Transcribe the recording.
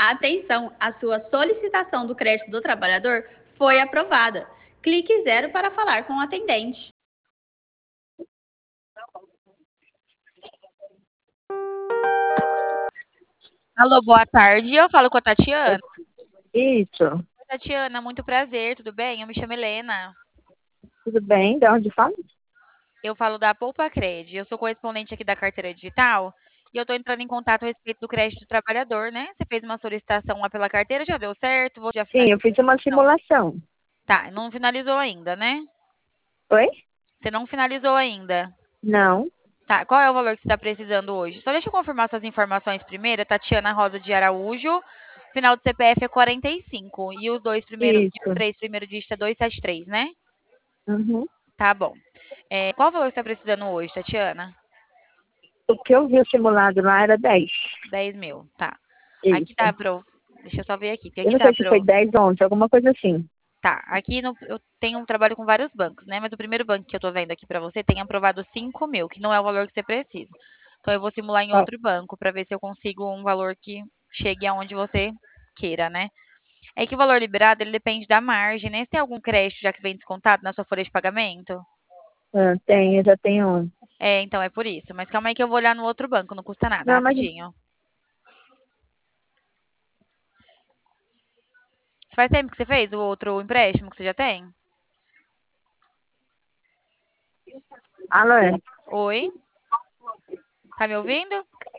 Atenção, a sua solicitação do crédito do trabalhador foi aprovada. Clique 0 para falar com o atendente. Alô, boa tarde. Eu falo com a Tatiana. Isso, Oi, Tatiana, muito prazer, tudo bem? Eu me chamo Helena. tudo bem? De onde fala? Eu falo da Poupa Cred. Eu sou correspondente aqui da carteira digital e eu estou entrando em contato a respeito do crédito do trabalhador, né? Você fez uma solicitação lá pela carteira, já deu certo? Já Sim, eu finalizou? fiz uma Não. simulação. Tá, não finalizou ainda, né? Oi? Você não finalizou ainda. Não, Tá, qual é o valor que você está precisando hoje? Só deixa eu confirmar suas informações primeiro. Tatiana Rosa de Araújo. Final do CPF é 45. E os isso. três primeiros dígitos é 273, né? Uhum. Tá bom. Qual o valor que você está precisando hoje, Tatiana? O que eu vi o simulado lá era 10. 10 mil, tá. Aqui Isso. tá pro. Deixa eu só ver aqui, porque Eu aqui não tá sei se foi pro. 10 11, alguma coisa assim. Tá, aqui eu tenho um trabalho com vários bancos, né? Mas o primeiro banco que eu tô vendo aqui pra você tem aprovado 5 mil, que não é o valor que você precisa. Então eu vou simular em Ó, outro banco pra ver se eu consigo um valor que chegue aonde você queira, né? É que o valor liberado, ele depende da margem, né? Você tem algum crédito já que vem descontado na sua folha de pagamento? tem, eu já tenho um. Então é por isso. Mas calma aí que eu vou olhar no outro banco, não custa nada, Não, mas rapidinho. Faz tempo que você fez o outro empréstimo que você já tem? alô, Oi? Tá me ouvindo?